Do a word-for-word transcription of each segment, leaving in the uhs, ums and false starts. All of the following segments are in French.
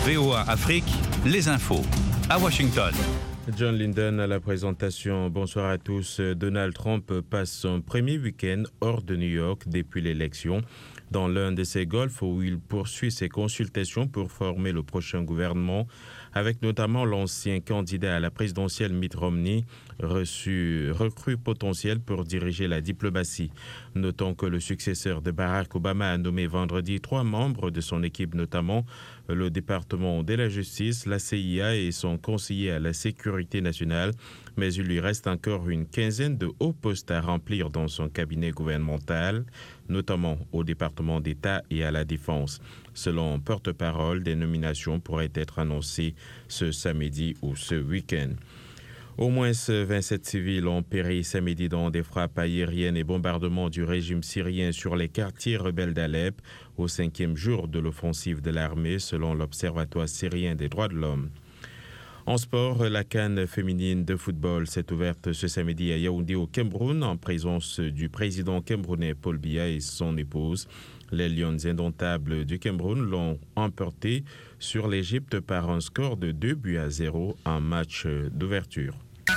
V O A Afrique, les infos. À Washington. John Linden à la présentation. Bonsoir à tous. Donald Trump passe son premier week-end hors de New York depuis l'élection, dans l'un de ses golfs où il poursuit ses consultations pour former le prochain gouvernement, avec notamment l'ancien candidat à la présidentielle Mitt Romney, reçu recrue potentiel pour diriger la diplomatie. Notons que le successeur de Barack Obama a nommé vendredi trois membres de son équipe, notamment le département de la justice, la C I A et son conseiller à la sécurité nationale, mais il lui reste encore une quinzaine de hauts postes à remplir dans son cabinet gouvernemental, notamment au département d'État et à la défense. Selon porte-parole, des nominations pourraient être annoncées ce samedi ou ce week-end. Au moins vingt-sept civils ont péri samedi dans des frappes aériennes et bombardements du régime syrien sur les quartiers rebelles d'Alep, au cinquième jour de l'offensive de l'armée, selon l'Observatoire syrien des droits de l'homme. En sport, la CAN féminine de football s'est ouverte ce samedi à Yaoundé au Cameroun en présence du président camerounais Paul Biya et son épouse. Les Lions indomptables du Cameroun l'ont emporté sur l'Égypte par un score de deux buts à zéro en match d'ouverture.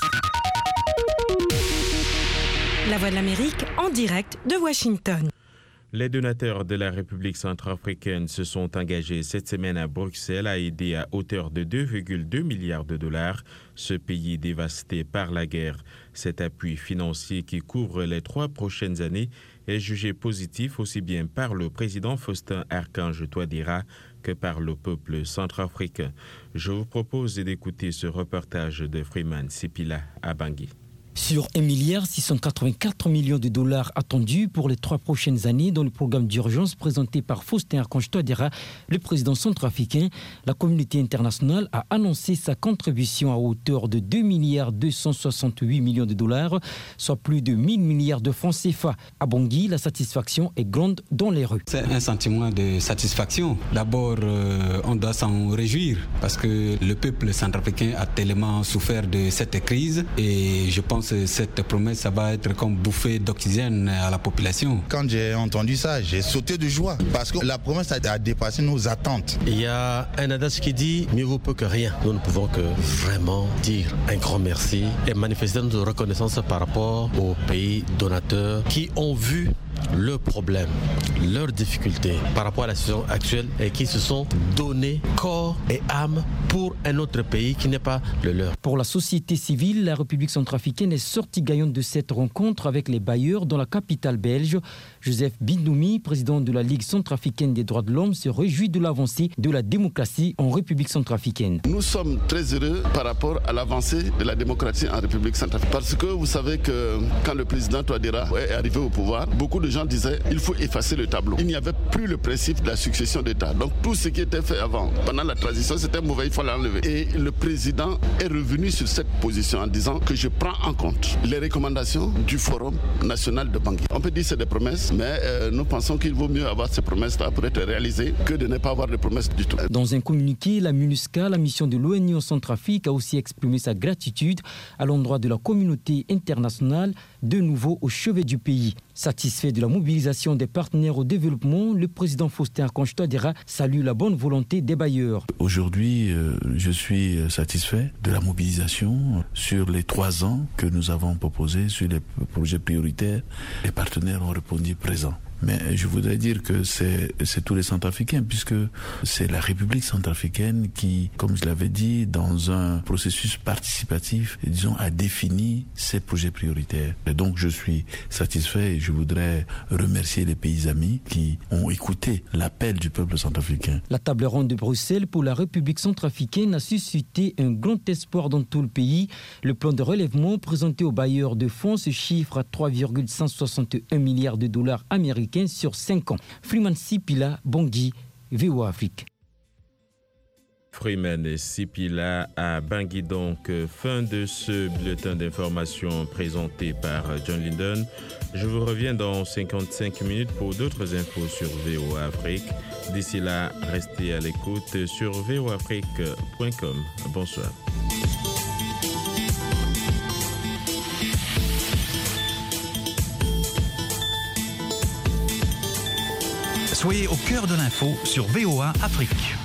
La Voix de l'Amérique en direct de Washington. Les donateurs de la République centrafricaine se sont engagés cette semaine à Bruxelles à aider à hauteur de deux virgule deux milliards de dollars ce pays dévasté par la guerre. Cet appui financier qui couvre les trois prochaines années est jugé positif aussi bien par le président Faustin Archange Touadéra que par le peuple centrafricain. Je vous propose d'écouter ce reportage de Freeman Sipila à Bangui. Sur un milliard six cent quatre-vingt-quatre millions de dollars attendus pour les trois prochaines années dans le programme d'urgence présenté par Faustin Archange Touadéra, le président centrafricain, la communauté internationale a annoncé sa contribution à hauteur de deux milliards deux cent soixante-huit millions de dollars, soit plus de mille milliards de francs C F A. À Bangui, la satisfaction est grande dans les rues. C'est un sentiment de satisfaction. D'abord, euh, on doit s'en réjouir parce que le peuple centrafricain a tellement souffert de cette crise et je pense cette promesse, ça va être comme bouffée d'oxygène à la population. Quand j'ai entendu ça, j'ai sauté de joie parce que la promesse a dépassé nos attentes. Il y a un adage qui dit mieux vaut peu que rien. Nous ne pouvons que vraiment dire un grand merci et manifester notre reconnaissance par rapport aux pays donateurs qui ont vu leurs problèmes, leurs difficultés par rapport à la situation actuelle et qui se sont donné corps et âme pour un autre pays qui n'est pas le leur. Pour la société civile, la République centrafricaine est sortie gagnante de cette rencontre avec les bailleurs dans la capitale belge. Joseph Bindoumi, président de la Ligue centrafricaine des droits de l'homme, se réjouit de l'avancée de la démocratie en République centrafricaine. Nous sommes très heureux par rapport à l'avancée de la démocratie en République centrafricaine. Parce que vous savez que quand le président Touadéra est arrivé au pouvoir, beaucoup de gens disaient qu'il faut effacer le tableau. Il n'y avait plus le principe de la succession d'État. Donc tout ce qui était fait avant, pendant la transition, c'était mauvais, il faut l'enlever. Et le président est revenu sur cette position en disant que je prends en compte les recommandations du Forum national de Bangui. On peut dire que c'est des promesses, mais euh, nous pensons qu'il vaut mieux avoir ces promesses-là pour être réalisées que de ne pas avoir de promesses du tout. Dans un communiqué, la MINUSCA, la mission de l'ONU en Centrafrique, a aussi exprimé sa gratitude à l'endroit de la communauté internationale, de nouveau au chevet du pays. Satisfait de la mobilisation des partenaires au développement, le président Faustin Archange Touadéra salue la bonne volonté des bailleurs. Aujourd'hui, euh, je suis satisfait de la mobilisation sur les trois ans que nous avons proposés sur les projets prioritaires. Les partenaires ont répondu présent. Mais je voudrais dire que c'est, c'est tous les Centrafricains, puisque c'est la République centrafricaine qui, comme je l'avais dit, dans un processus participatif, disons, a défini ses projets prioritaires. Et donc je suis satisfait et je voudrais remercier les pays amis qui ont écouté l'appel du peuple centrafricain. La table ronde de Bruxelles pour la République centrafricaine a suscité un grand espoir dans tout le pays. Le plan de relèvement présenté aux bailleurs de fonds se chiffre à trois virgule cent soixante et un milliards de dollars américains sur cinq ans. Freeman Sipila, Bangui, V O A Afrique. Freeman Sipila à Bangui, donc fin de ce bulletin d'information présenté par John Linden. Je vous reviens dans cinquante-cinq minutes pour d'autres infos sur V O A Afrique. D'ici là, restez à l'écoute sur v o afrique point com. Bonsoir. Soyez au cœur de l'info sur V O A Afrique.